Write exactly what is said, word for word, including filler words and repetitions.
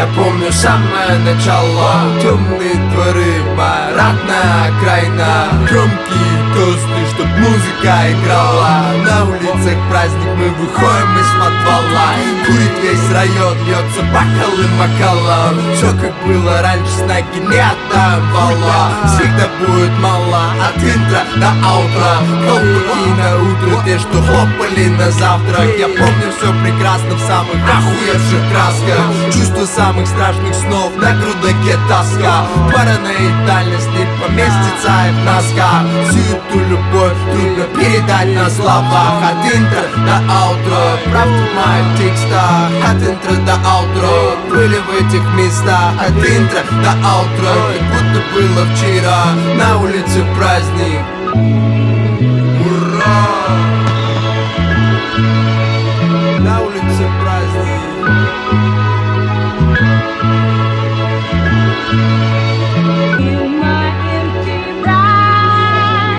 помню самое начало. Темные дворы, парадная окраина, громкие тосты, чтоб музыка играла. На улицах праздник, мы выходим из подвала. Курит весь район, льется бокал и макала. Все как было раньше, с ноги не отдавала. Всегда будет мало, от интро до аутро. Колпаки на утро, те, что хлопали на завтрак. Я помню все прекрасно в самых охуевших красках. Чувство самых страшных снов, на грудаке тоска. Параноидальность не поместится и в носках. Всю эту любовь трудно передать на словах. От интро до аутро, правда в моих текстах. От интро до аутро, были в этих местах. От интро до аутро, как будто было вчера. На улице праздник.